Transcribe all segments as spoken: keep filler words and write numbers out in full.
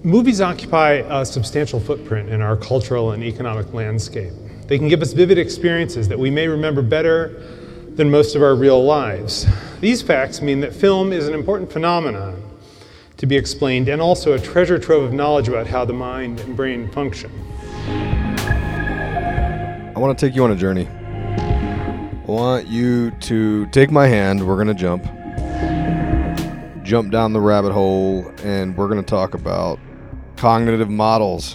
Movies occupy a substantial footprint in our cultural and economic landscape. They can give us vivid experiences that we may remember better than most of our real lives. These facts mean that film is an important phenomenon to be explained and also a treasure trove of knowledge about how the mind and brain function. I want to take you on a journey. I want you to take my hand. We're going to jump. Jump down the rabbit hole, and we're going to talk about cognitive models.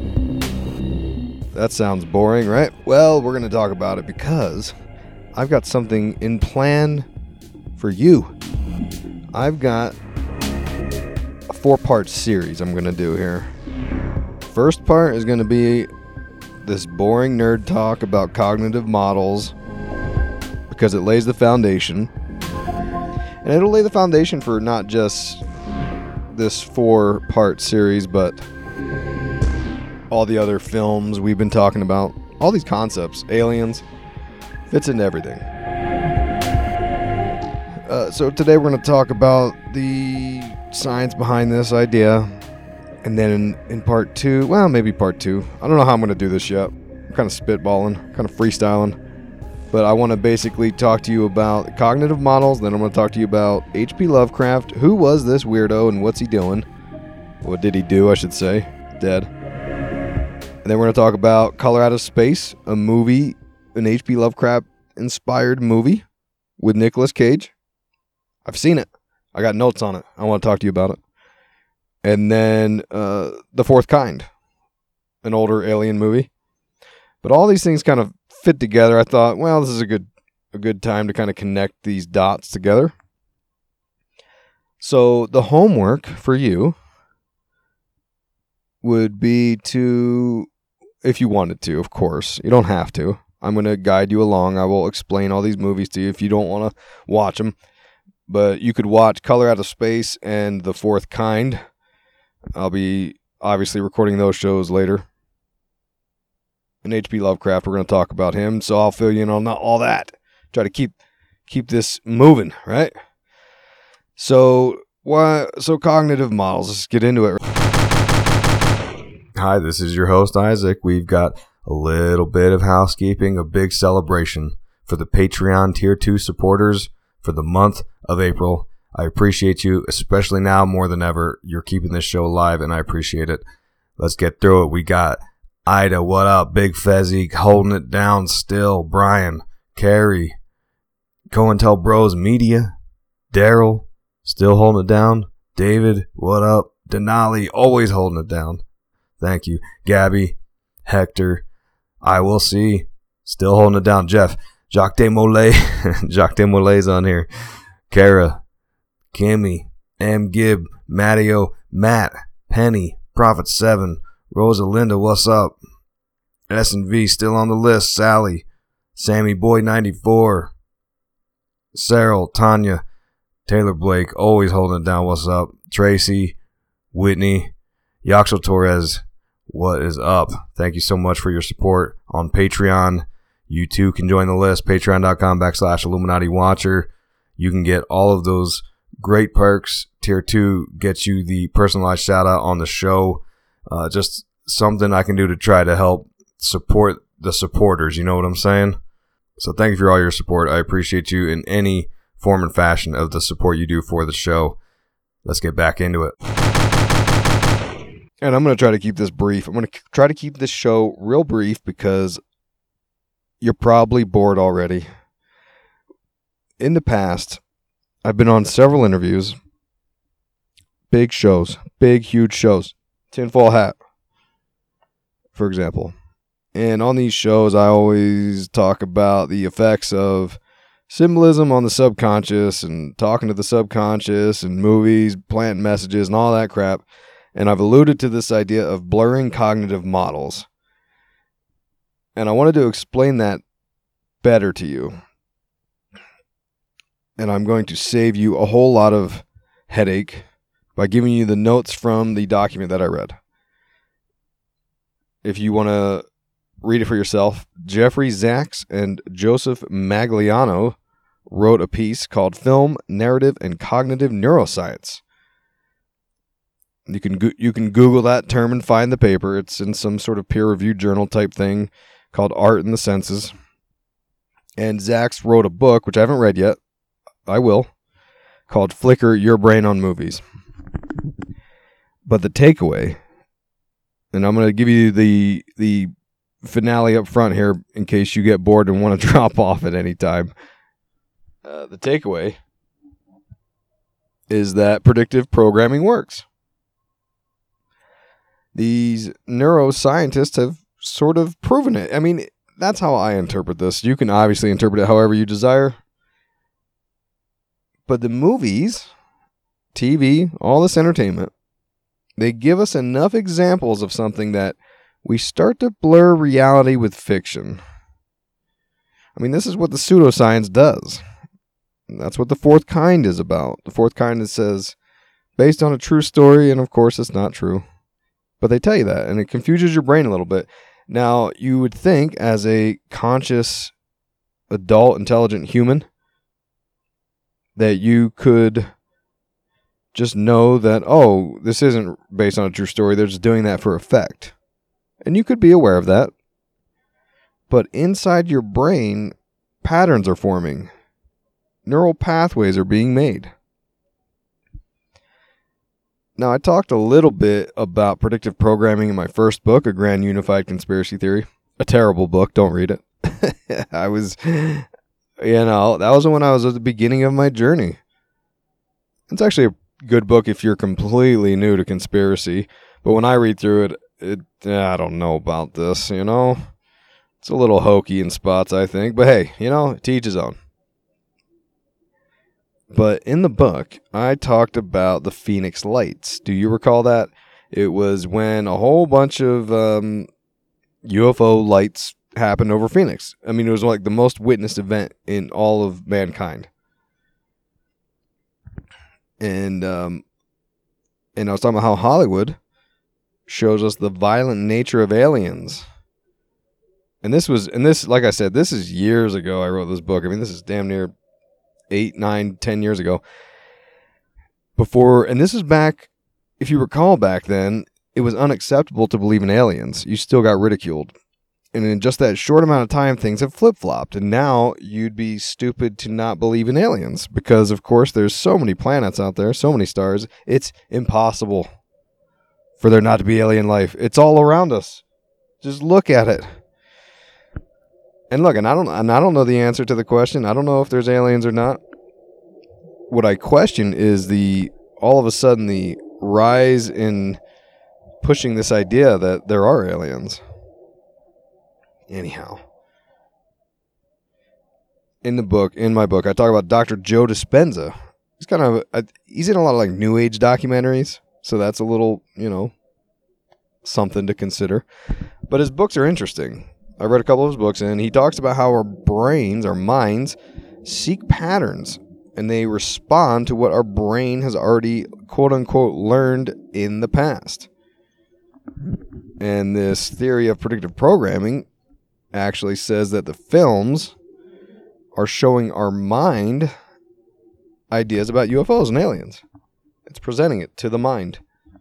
That sounds boring, right? Well, we're going to talk about it because I've got something in plan for you. I've got a four-part series I'm going to do here. First part is going to be this boring nerd talk about cognitive models because it lays the foundation. And it'll lay the foundation for not just this four-part series, but all the other films we've been talking about. All these concepts, aliens, fits into everything. Uh, so today we're going to talk about the science behind this idea. And then in, in part two, well, maybe part two. I don't know how I'm going to do this yet. I'm kind of spitballing, kind of freestyling. But I want to basically talk to you about cognitive models. Then I'm going to talk to you about H P Lovecraft. Who was this weirdo and what's he doing? What did he do, I should say? Dead. And then we're going to talk about Color Out of Space, a movie, an H P Lovecraft-inspired movie with Nicolas Cage. I've seen it. I got notes on it. I want to talk to you about it. And then uh, The Fourth Kind, an older alien movie. But all these things kind of fit together. I thought, well, this is a good a good time to kind of connect these dots together. So the homework for you would be to, if you wanted to, of course, you don't have to. I'm going to guide you along. I will explain all these movies to you if you don't want to watch them. But you could watch Color Out of Space and The Fourth Kind. I'll be obviously recording those shows later. And H P Lovecraft, we're going to talk about him, so I'll fill you in on all that. Try to keep keep this moving, right? So, why? So cognitive models. Let's get into it. Hi, this is your host Isaac. We've got a little bit of housekeeping, a big celebration for the Patreon Tier two supporters for the month of April. I appreciate you, especially now more than ever. You're keeping this show alive, and I appreciate it. Let's get through it. We got Ida, what up? Big Fezzy, holding it down still. Brian, Carrie, COINTELBROS Media, Daryl, still holding it down. David, what up? Denali, always holding it down. Thank you. Gabby, Hector, I will see, still holding it down. Jeff, Jacques Desmoulins, Jacques Desmoulins on here. Kara, Kimmy, M. Gibb, Matteo, Matt, Penny, Prophet seven, Rosalinda, what's up? S and V still on the list. Sally, Sammy Boy ninety-four, Cyril, Tanya, Taylor Blake, always holding it down. What's up? Tracy, Whitney, Yaxel Torres, what is up? Thank you so much for your support on Patreon. You too can join the list. Patreon.com backslash Illuminati Watcher. You can get all of those great perks. Tier two gets you the personalized shout out on the show. Uh, just something I can do to try to help support the supporters. You know what I'm saying? So thank you for all your support. I appreciate you in any form and fashion of the support you do for the show. Let's get back into it. And I'm going to try to keep this brief. I'm going to try to keep this show real brief because you're probably bored already. In the past, I've been on several interviews. Big shows. Big, huge shows. Tinfoil Hat, for example. And on these shows, I always talk about the effects of symbolism on the subconscious and talking to the subconscious and movies, plant messages, and all that crap. And I've alluded to this idea of blurring cognitive models. And I wanted to explain that better to you. And I'm going to save you a whole lot of headache by giving you the notes from the document that I read. If you want to read it for yourself, Jeffrey Zaks and Joseph Magliano wrote a piece called Film, Narrative, and Cognitive Neuroscience. You can go- you can Google that term and find the paper. It's in some sort of peer-reviewed journal type thing called Art and the Senses. And Zach's wrote a book, which I haven't read yet. I will. Called Flicker Your Brain on Movies. But the takeaway, and I'm going to give you the the finale up front here in case you get bored and want to drop off at any time. Uh, the takeaway is that predictive programming works. These neuroscientists have sort of proven it. I mean, that's how I interpret this. You can obviously interpret it however you desire. But the movies, T V, all this entertainment, they give us enough examples of something that we start to blur reality with fiction. I mean, this is what the pseudoscience does. And that's what The Fourth Kind is about. The Fourth Kind is says, based on a true story, and of course it's not true. But they tell you that, and it confuses your brain a little bit. Now, you would think as a conscious, adult, intelligent human that you could just know that, oh, this isn't based on a true story. They're just doing that for effect. And you could be aware of that. But inside your brain, patterns are forming. Neural pathways are being made. Now, I talked a little bit about predictive programming in my first book, A Grand Unified Conspiracy Theory. A terrible book. Don't read it. I was, you know, that was when I was at the beginning of my journey. It's actually a good book if you're completely new to conspiracy. But when I read through it, it I don't know about this, you know. It's a little hokey in spots, I think. But hey, you know, to each his own. But in the book, I talked about the Phoenix Lights. Do you recall that? It was when a whole bunch of um, U F O lights happened over Phoenix. I mean, it was like the most witnessed event in all of mankind. And um, and I was talking about how Hollywood shows us the violent nature of aliens. And this was, and this, like I said, this is years ago I wrote this book. I mean, this is damn near eight, nine, ten years ago. Before, and this is back, if you recall back then, it was unacceptable to believe in aliens. You still got ridiculed. And in just that short amount of time, things have flip-flopped. And now you'd be stupid to not believe in aliens. Because, of course, there's so many planets out there, so many stars. It's impossible for there not to be alien life. It's all around us. Just look at it. And look, and I don't, and I don't know the answer to the question. I don't know if there's aliens or not. What I question is the all of a sudden the rise in pushing this idea that there are aliens. Anyhow, in the book, in my book, I talk about Doctor Joe Dispenza. He's kind of a, he's in a lot of like New Age documentaries, so that's a little, you know, something to consider. But his books are interesting. I read a couple of his books, and he talks about how our brains, our minds, seek patterns, and they respond to what our brain has already, quote-unquote, learned in the past. And this theory of predictive programming actually says that the films are showing our mind ideas about U F Os and aliens. It's presenting it to the mind.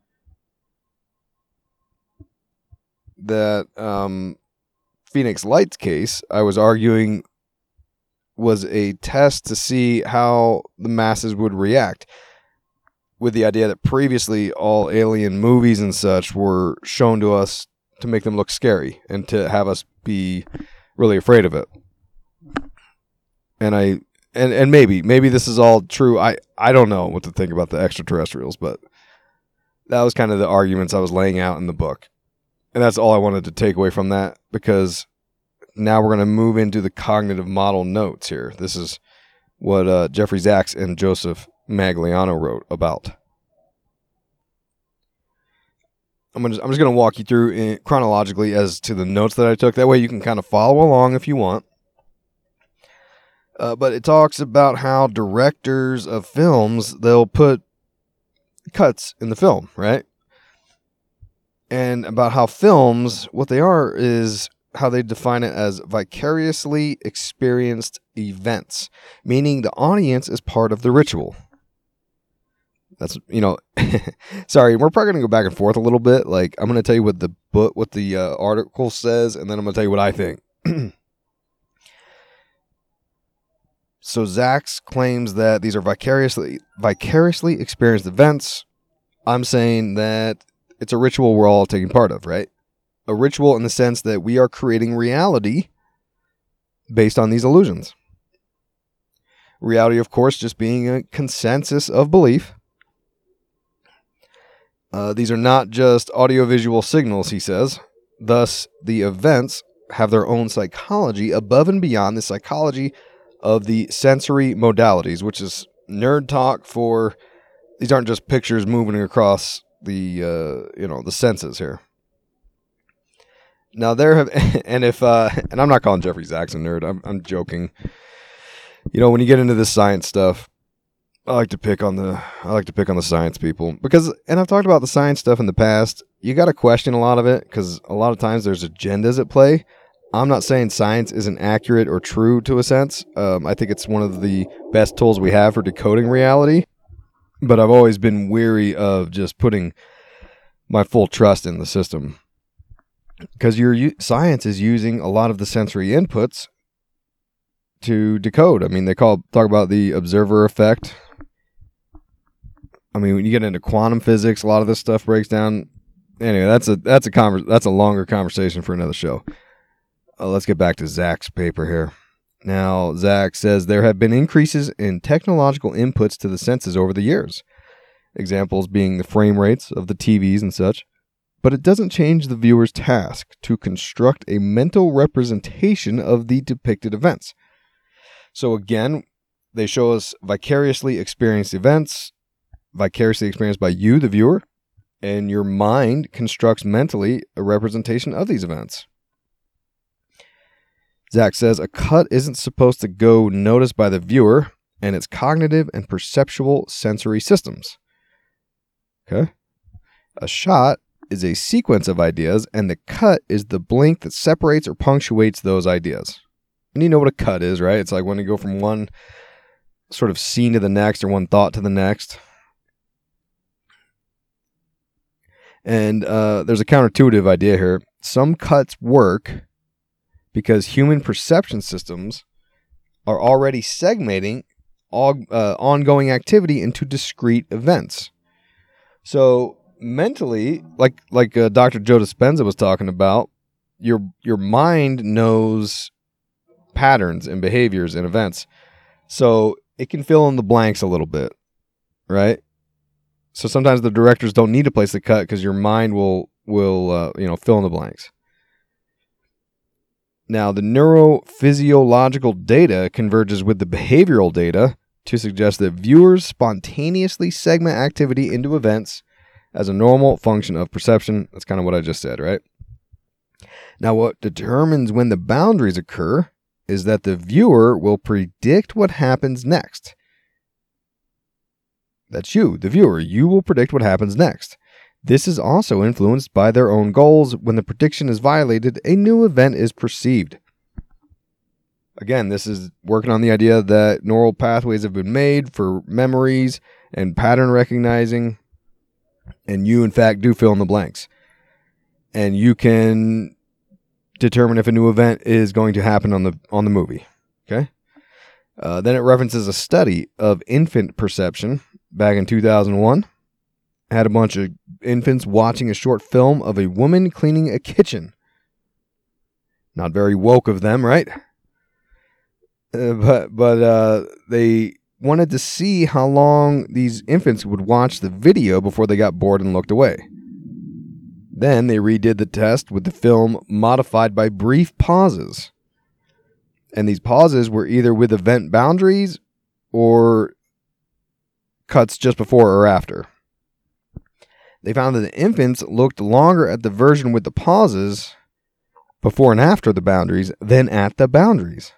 That, um... Phoenix Lights case, I was arguing, was a test to see how the masses would react, with the idea that previously all alien movies and such were shown to us to make them look scary and to have us be really afraid of it. And I and, and maybe maybe this is all true. I, I don't know what to think about the extraterrestrials, but that was kind of the arguments I was laying out in the book. And that's all I wanted to take away from that, because now we're going to move into the cognitive model notes here. This is what uh, Jeffrey Zaks and Joseph Magliano wrote about. I'm, gonna, I'm just going to walk you through in, chronologically as to the notes that I took. That way you can kind of follow along if you want. Uh, but it talks about how directors of films, they'll put cuts in the film, right? And about how films, what they are is how they define it as vicariously experienced events, meaning the audience is part of the ritual. That's, you know, sorry, we're probably going to go back and forth a little bit. Like, I'm going to tell you what the book, what the uh, article says, and then I'm going to tell you what I think. So Zacks claims that these are vicariously vicariously experienced events. I'm saying that it's a ritual we're all taking part of, right? A ritual in the sense that we are creating reality based on these illusions. Reality, of course, just being a consensus of belief. Uh, these are not just audiovisual signals, he says. Thus, the events have their own psychology above and beyond the psychology of the sensory modalities, which is nerd talk for these aren't just pictures moving across the uh, you know the senses here. Now there have and if uh, and I'm not calling Jeffrey Zacks a nerd. I'm I'm joking. You know, when you get into this science stuff, I like to pick on the I like to pick on the science people because, and I've talked about the science stuff in the past. You got to question a lot of it because a lot of times there's agendas at play. I'm not saying science isn't accurate or true to a sense. Um, I think it's one of the best tools we have for decoding reality. But I've always been weary of just putting my full trust in the system because your science is using a lot of the sensory inputs to decode. I mean, they call talk about the observer effect. I mean, when you get into quantum physics, a lot of this stuff breaks down. Anyway, that's a that's a conver- that's a longer conversation for another show. Uh, let's get back to Zacks' paper here. Now, Zacks says there have been increases in technological inputs to the senses over the years. Examples being the frame rates of the T Vs and such. But it doesn't change the viewer's task to construct a mental representation of the depicted events. So again, they show us vicariously experienced events, vicariously experienced by you, the viewer, and your mind constructs mentally a representation of these events. Zacks says a cut isn't supposed to go noticed by the viewer and its cognitive and perceptual sensory systems. Okay? A shot is a sequence of ideas, and the cut is the blink that separates or punctuates those ideas. And you know what a cut is, right? It's like when you go from one sort of scene to the next or one thought to the next. And uh, there's a counterintuitive idea here. Some cuts work because human perception systems are already segmenting all, uh, ongoing activity into discrete events. So mentally, like like uh, Doctor Joe Dispenza was talking about, your your mind knows patterns and behaviors and events. So it can fill in the blanks a little bit, right? So sometimes the directors don't need to place the cut because your mind will will uh, you know fill in the blanks. Now, the neurophysiological data converges with the behavioral data to suggest that viewers spontaneously segment activity into events as a normal function of perception. That's kind of what I just said, right? Now, what determines when the boundaries occur is that the viewer will predict what happens next. That's you, the viewer. You will predict what happens next. This is also influenced by their own goals. When the prediction is violated, a new event is perceived. Again, this is working on the idea that neural pathways have been made for memories and pattern recognizing, and you, in fact, do fill in the blanks. And you can determine if a new event is going to happen on the on the movie. Okay. Uh, then it references a study of infant perception back in two thousand one. Had a bunch of infants watching a short film of a woman cleaning a kitchen. Not very woke of them, right? Uh, but but uh, they wanted to see how long these infants would watch the video before they got bored and looked away. Then they redid the test with the film modified by brief pauses. And these pauses were either with event boundaries or cuts just before or after. They found that the infants looked longer at the version with the pauses before and after the boundaries than at the boundaries.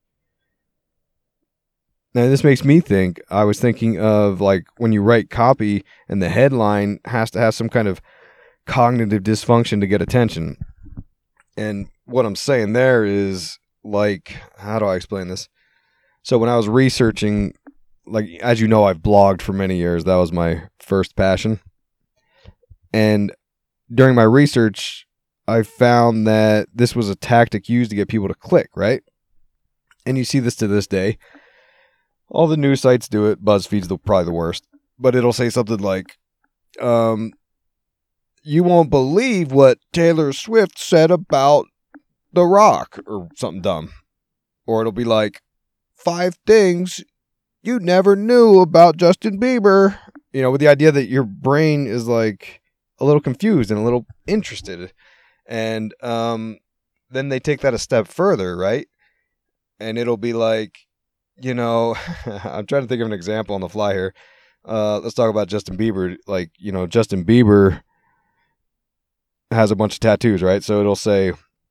Now, this makes me think, I was thinking of like when you write copy and the headline has to have some kind of cognitive dysfunction to get attention. And what I'm saying there is like, how do I explain this? So when I was researching like, as you know, I've blogged for many years. That was my first passion. And during my research, I found that this was a tactic used to get people to click, right? And you see this to this day. All the news sites do it. BuzzFeed's the, probably the worst. But it'll say something like, um, you won't believe what Taylor Swift said about The Rock, or something dumb. Or it'll be like, five things you never knew about Justin Bieber. You know, with the idea that your brain is like a little confused and a little interested. And um, then they take that a step further, right? And it'll be like, you know, I'm trying to think of an example on the fly here. Uh, let's talk about Justin Bieber. Like, you know, Justin Bieber has a bunch of tattoos, right? So it'll say,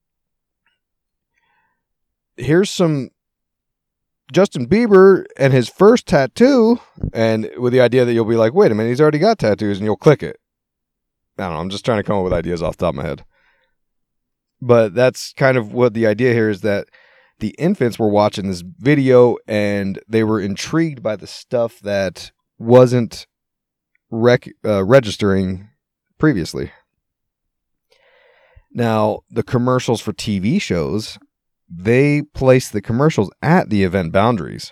here's some Justin Bieber and his first tattoo, and with the idea that you'll be like, wait a minute, he's already got tattoos, and you'll click it. I don't know, I'm just trying to come up with ideas off the top of my head. But that's kind of what the idea here is, that the infants were watching this video and they were intrigued by the stuff that wasn't rec- uh, registering previously. Now, the commercials for T V shows, they place the commercials at the event boundaries.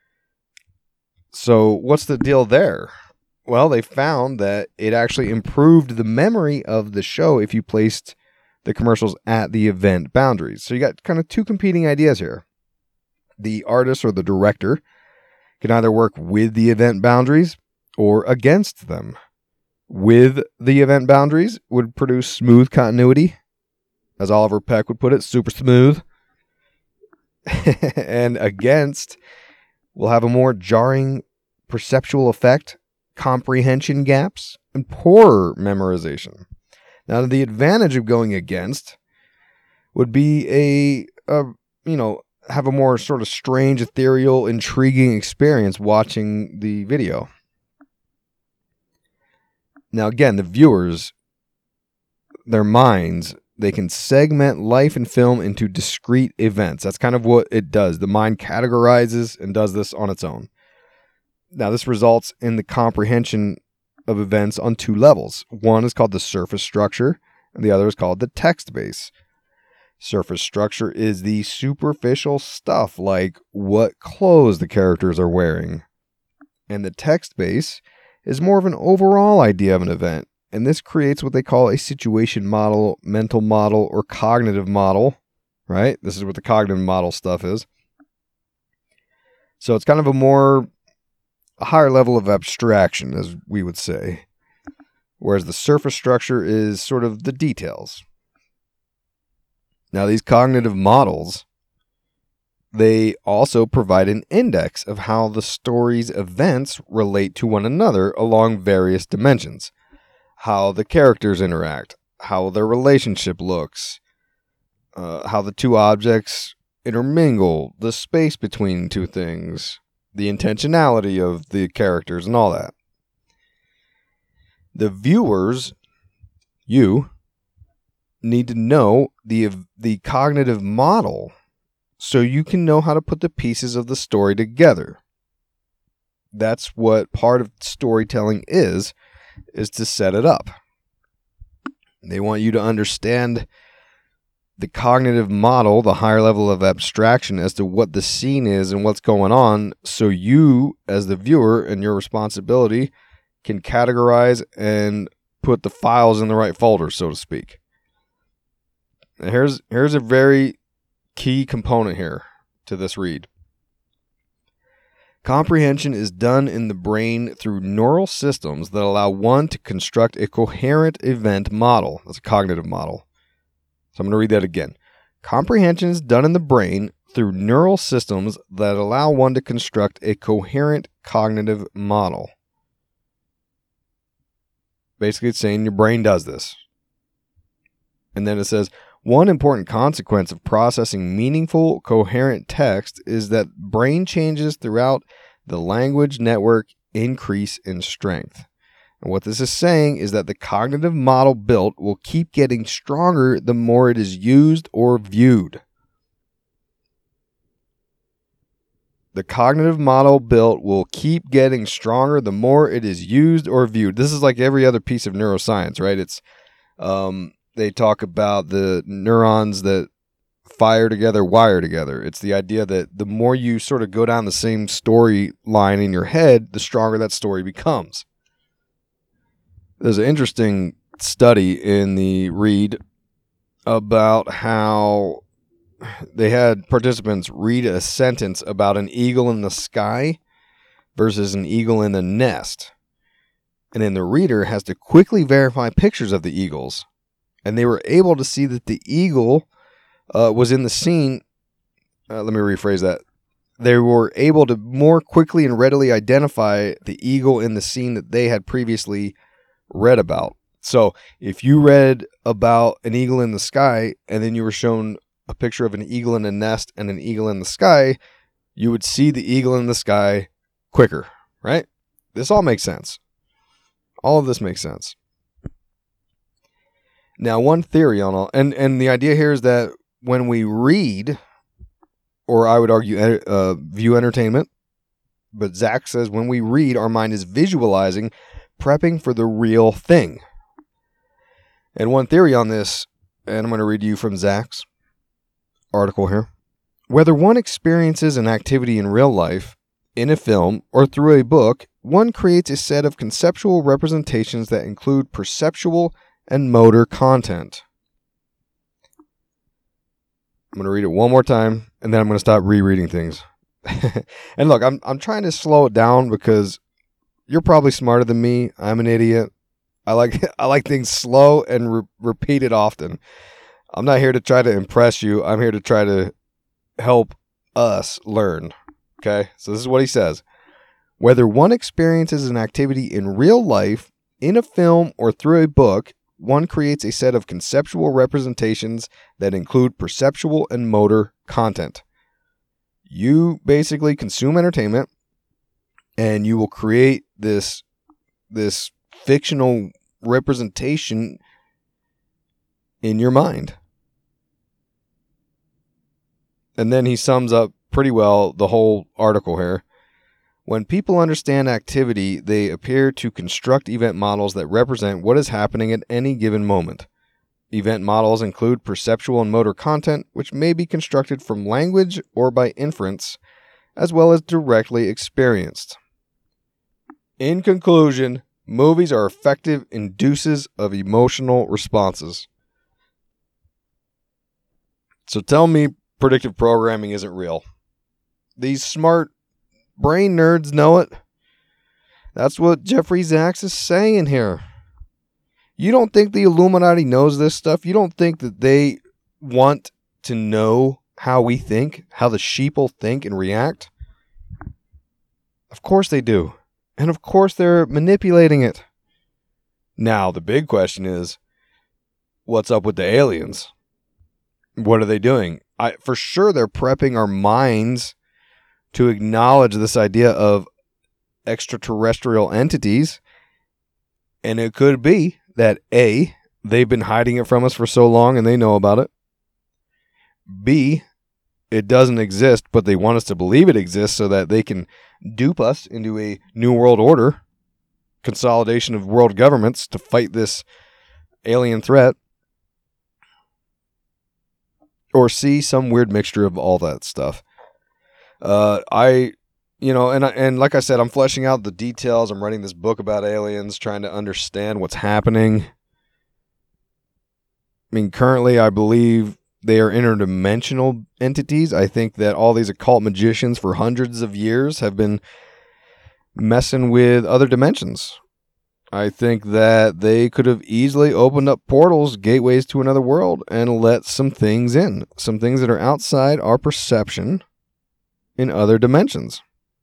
So what's the deal there? Well, they found that it actually improved the memory of the show if you placed the commercials at the event boundaries. So you got kind of two competing ideas here. The artist or the director can either work with the event boundaries or against them. With the event boundaries would produce smooth continuity. As Oliver Peck would put it, super smooth. And against will have a more jarring perceptual effect, comprehension gaps, and poorer memorization. Now, the advantage of going against would be a, a, you know, have a more sort of strange, ethereal, intriguing experience watching the video. Now, again, the viewers, their minds, they can segment life and film into discrete events. That's kind of what it does. The mind categorizes and does this on its own. Now, this results in the comprehension of events on two levels. One is called the surface structure, and the other is called the text base. Surface structure is the superficial stuff, like what clothes the characters are wearing. And the text base is more of an overall idea of an event. And this creates what they call a situation model, mental model, or cognitive model, right? This is what the cognitive model stuff is. So it's kind of a more, a higher level of abstraction, as we would say. Whereas the surface structure is sort of the details. Now, these cognitive models, they also provide an index of how the story's events relate to one another along various dimensions. How the characters interact, how their relationship looks, uh, how the two objects intermingle, the space between two things, the intentionality of the characters, and all that. The viewers, you, need to know the the cognitive model so you can know how to put the pieces of the story together. That's what part of storytelling is, is to set it up. They want you to understand the cognitive model, the higher level of abstraction as to what the scene is and what's going on, so you, as the viewer, and your responsibility, can categorize and put the files in the right folder, so to speak. Now here's here's a very key component here to this read. Comprehension is done in the brain through neural systems that allow one to construct a coherent event model. That's a cognitive model. So I'm going to read that again. Comprehension is done in the brain through neural systems that allow one to construct a coherent cognitive model. Basically, it's saying your brain does this. And then it says, one important consequence of processing meaningful, coherent text is that brain changes throughout the language network increase in strength. And what this is saying is that the cognitive model built will keep getting stronger the more it is used or viewed. The cognitive model built will keep getting stronger the more it is used or viewed. This is like every other piece of neuroscience, right? It's um, they talk about the neurons that fire together, wire together. It's the idea that the more you sort of go down the same storyline in your head, the stronger that story becomes. There's an interesting study in the Read about how they had participants read a sentence about an eagle in the sky versus an eagle in the nest. And then the reader has to quickly verify pictures of the eagles. And they were able to see that the eagle uh, was in the scene. Uh, let me rephrase that. They were able to more quickly and readily identify the eagle in the scene that they had previously read about. So if you read about an eagle in the sky and then you were shown a picture of an eagle in a nest and an eagle in the sky, you would see the eagle in the sky quicker, right? This all makes sense. All of this makes sense. Now, one theory on all, and, and the idea here is that when we read, or I would argue uh, view entertainment, but Zach says when we read, our mind is visualizing, prepping for the real thing. And one theory on this, and I'm going to read you from Zach's article here. Whether one experiences an activity in real life, in a film, or through a book, one creates a set of conceptual representations that include perceptual and motor content. I'm going to read it one more time, and then I'm going to stop rereading things. And look, I'm I'm trying to slow it down because you're probably smarter than me. I'm an idiot. I like I like things slow and re- repeated often. I'm not here to try to impress you. I'm here to try to help us learn. Okay? So this is what he says. Whether one experiences an activity in real life, in a film, or through a book, one creates a set of conceptual representations that include perceptual and motor content. You basically consume entertainment, and you will create this, this fictional representation in your mind. And then he sums up pretty well the whole article here. When people understand activity, they appear to construct event models that represent what is happening at any given moment. Event models include perceptual and motor content, which may be constructed from language or by inference, as well as directly experienced. In conclusion, movies are effective inducers of emotional responses. So tell me predictive programming isn't real. These smart brain nerds know it. That's what Jeffrey Zachs is saying here. You don't think the Illuminati knows this stuff? You don't think that they want to know how we think, how the sheeple think and react? Of course they do. And of course they're manipulating it. Now, the big question is, what's up with the aliens? What are they doing? I, for sure they're prepping our minds to acknowledge this idea of extraterrestrial entities. And it could be that A, they've been hiding it from us for so long and they know about it. B, it doesn't exist, but they want us to believe it exists so that they can dupe us into a new world order, consolidation of world governments to fight this alien threat. Or C, some weird mixture of all that stuff. Uh, I, you know, and and like I said, I'm fleshing out the details. I'm writing this book about aliens, trying to understand what's happening. I mean, currently, I believe they are interdimensional entities. I think that all these occult magicians for hundreds of years have been messing with other dimensions. I think that they could have easily opened up portals, gateways to another world, and let some things in. Some things that are outside our perception in other dimensions.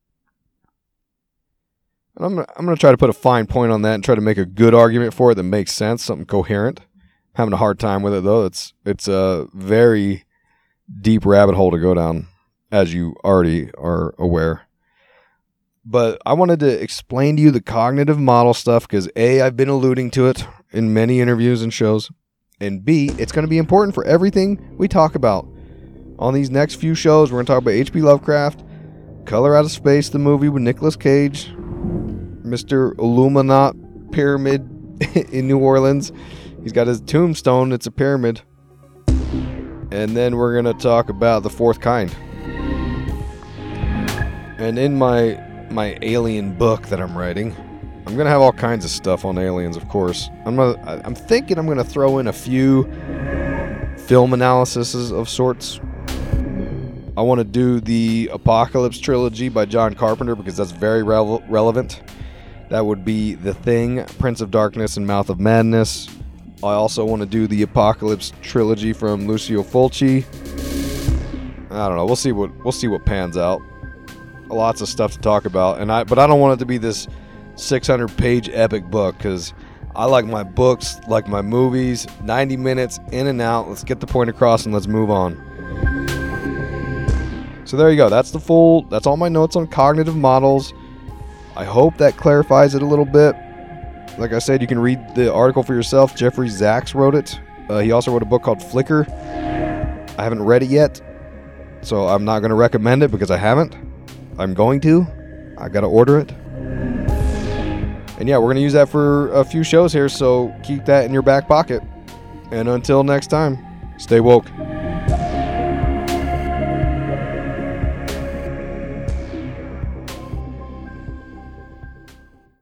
And I'm, I'm going to try to put a fine point on that and try to make a good argument for it that makes sense, something coherent. Having a hard time with it, though. It's, it's a very deep rabbit hole to go down, as you already are aware. But I wanted to explain to you the cognitive model stuff because A, I've been alluding to it in many interviews and shows, and B, it's going to be important for everything we talk about. On these next few shows, we're going to talk about H P Lovecraft, Color Out of Space, the movie with Nicolas Cage, Mister Illuminat Pyramid in New Orleans. He's got his tombstone, it's a pyramid. And then we're going to talk about The Fourth Kind. And in my my alien book that I'm writing, I'm going to have all kinds of stuff on aliens, of course. I'm gonna, I'm thinking I'm going to throw in a few film analyses of sorts. I want to do the Apocalypse trilogy by John Carpenter because that's very rele- relevant. That would be The Thing, Prince of Darkness, and Mouth of Madness. I also want to do the Apocalypse trilogy from Lucio Fulci. I don't know. We'll see what we'll see what pans out. Lots of stuff to talk about, and I but I don't want it to be this six hundred page epic book because I like my books like my movies. ninety minutes in and out. Let's get the point across and let's move on. So there you go. That's the full. That's all my notes on cognitive models. I hope that clarifies it a little bit. Like I said, you can read the article for yourself. Jeffrey Zaks wrote it. Uh, he also wrote a book called Flicker. I haven't read it yet, so I'm not going to recommend it because I haven't. I'm going to. I got to order it. And yeah, we're going to use that for a few shows here, so keep that in your back pocket. And until next time, stay woke.